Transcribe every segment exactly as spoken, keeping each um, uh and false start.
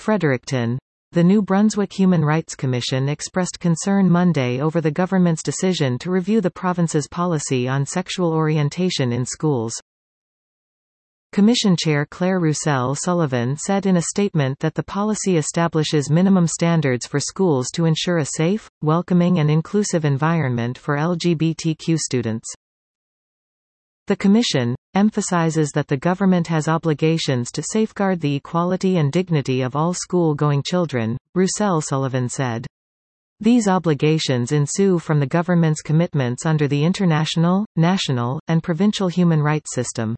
Fredericton. The New Brunswick Human Rights Commission expressed concern Monday over the government's decision to review the province's policy on sexual orientation in schools. Commission Chair Claire Roussel-Sullivan said in a statement that the policy establishes minimum standards for schools to ensure a safe, welcoming and inclusive environment for L G B T Q students. The Commission emphasizes that the government has obligations to safeguard the equality and dignity of all school-going children, Roussel-Sullivan said. These obligations ensue from the government's commitments under the international, national, and provincial human rights system.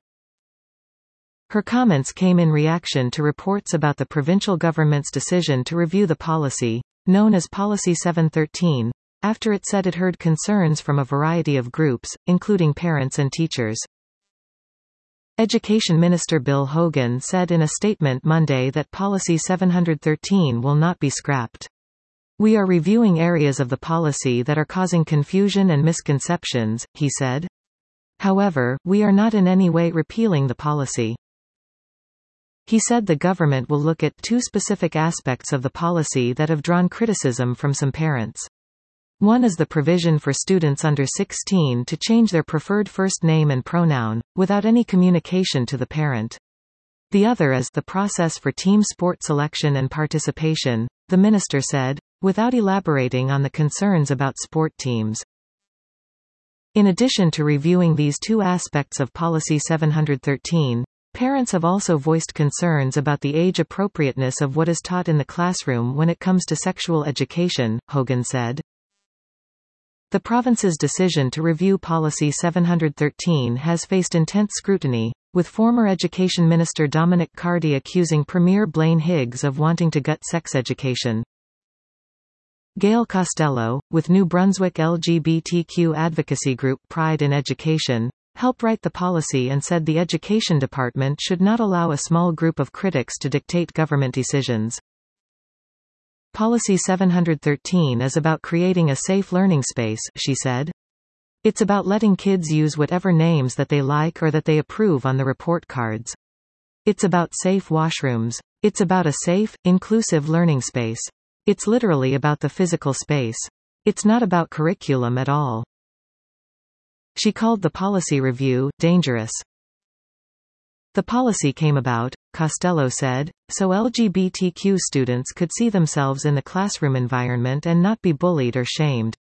Her comments came in reaction to reports about the provincial government's decision to review the policy, known as Policy seven thirteen, after it said it heard concerns from a variety of groups, including parents and teachers. Education Minister Bill Hogan said in a statement Monday that Policy seven thirteen will not be scrapped. "We are reviewing areas of the policy that are causing confusion and misconceptions," he said. "However, we are not in any way repealing the policy." He said the government will look at two specific aspects of the policy that have drawn criticism from some parents. One is the provision for students under sixteen to change their preferred first name and pronoun, without any communication to the parent. The other is the process for team sport selection and participation, the minister said, without elaborating on the concerns about sport teams. In addition to reviewing these two aspects of Policy seven thirteen, parents have also voiced concerns about the age appropriateness of what is taught in the classroom when it comes to sexual education, Hogan said. The province's decision to review Policy seven thirteen has faced intense scrutiny, with former Education Minister Dominic Cardy accusing Premier Blaine Higgs of wanting to gut sex education. Gail Costello, with New Brunswick L G B T Q advocacy group Pride in Education, helped write the policy and said the Education Department should not allow a small group of critics to dictate government decisions. Policy seven thirteen is about creating a safe learning space, she said. It's about letting kids use whatever names that they like or that they approve on the report cards. It's about safe washrooms. It's about a safe, inclusive learning space. It's literally about the physical space. It's not about curriculum at all. She called the policy review dangerous. The policy came about, Costello said, so L G B T Q students could see themselves in the classroom environment and not be bullied or shamed.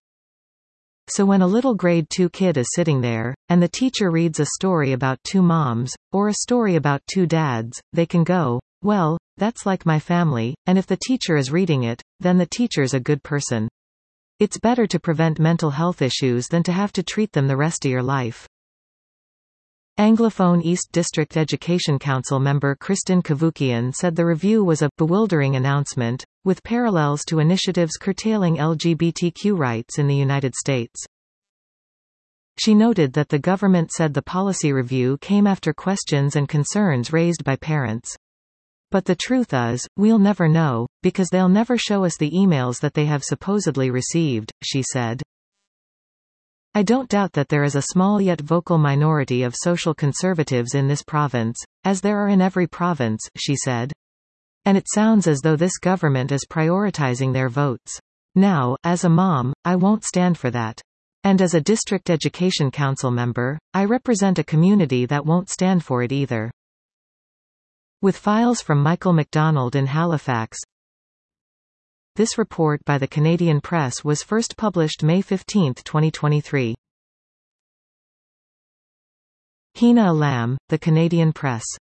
So when a little grade two kid is sitting there, and the teacher reads a story about two moms, or a story about two dads, they can go, well, that's like my family, and if the teacher is reading it, then the teacher's a good person. It's better to prevent mental health issues than to have to treat them the rest of your life. Anglophone East District Education Council member Kristen Kavukian said the review was a bewildering announcement, with parallels to initiatives curtailing L G B T Q rights in the United States. She noted that the government said the policy review came after questions and concerns raised by parents. But the truth is, we'll never know, because they'll never show us the emails that they have supposedly received, she said. I don't doubt that there is a small yet vocal minority of social conservatives in this province, as there are in every province, she said. And it sounds as though this government is prioritizing their votes. Now, as a mom, I won't stand for that. And as a district education council member, I represent a community that won't stand for it either. With files from Michael McDonald in Halifax. This report by the Canadian Press was first published May fifteenth twenty twenty-three. Hina Alam, The Canadian Press.